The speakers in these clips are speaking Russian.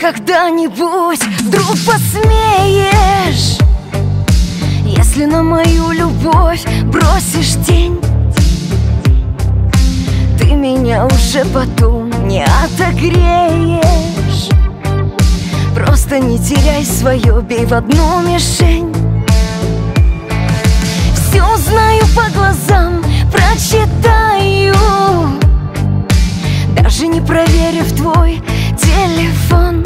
когда-нибудь вдруг посмеешь, если на мою любовь бросишь тень, ты меня уже потом не отогреешь. Просто не теряй свое, бей в одну мишень. Все узнаю по глазам, прочитаю, даже не проверив твой телефон.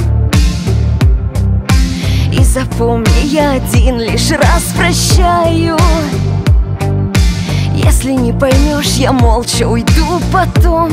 И запомни, я один лишь раз прощаю. Если не поймешь, я молча уйду потом.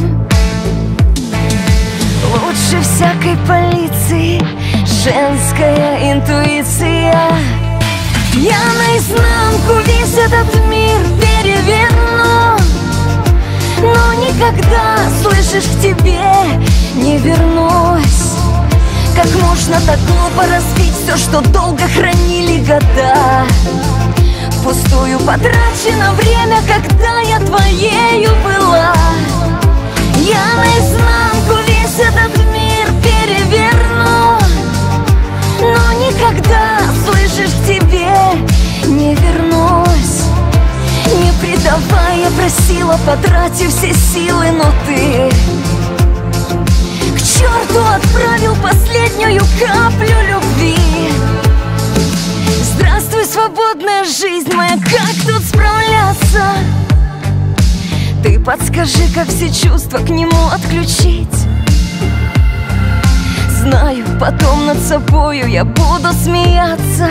Лучше всякой полиции женская интуиция. Я наизнанку весь этот мир переверну, но никогда, слышишь, к тебе не вернусь. Как можно так глупо разбить все, что долго хранили года? Впустую потрачено время, когда я твоею была. Я наизнанку весь этот мир переверну, но никогда, слышишь, к тебе не вернусь. Не предавай, я просила, потратив все силы, но ты к черту отправил последнюю каплю любви. Здравствуй, свободная жизнь моя, как тут справляться? Ты подскажи, как все чувства к нему отключить. Знаю, потом над собою я буду смеяться,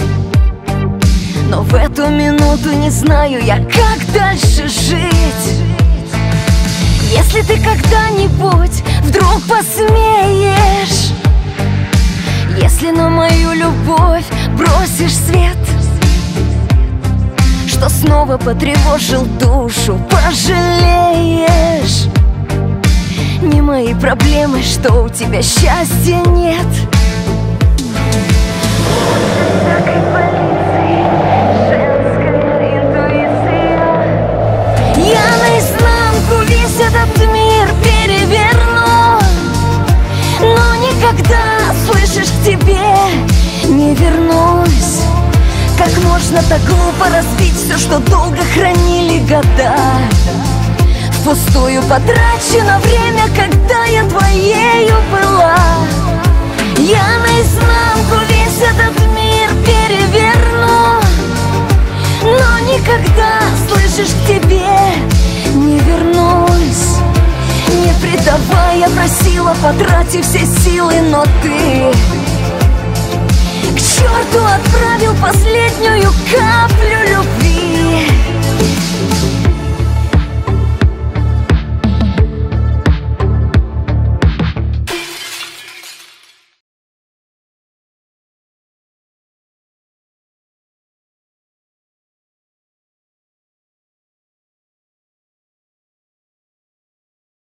но в эту минуту не знаю я, как дальше жить. Если ты когда-нибудь вдруг посмеешь, если на мою любовь бросишь свет, что снова потревожил душу, пожалеешь. Не мои проблемы, что у тебя счастья нет. Я наизнанку весь этот мир переверну, но никогда, слышишь, к тебе не вернусь. Как можно так глупо разбить все, что долго хранили года? Впустую потрачено время, когда я твоею была. Я наизнанку весь этот мир переверну, но никогда, слышишь, к тебе не вернусь. Не предавай, я просила, потратив все силы, но ты к черту отправил последнюю каплю любви.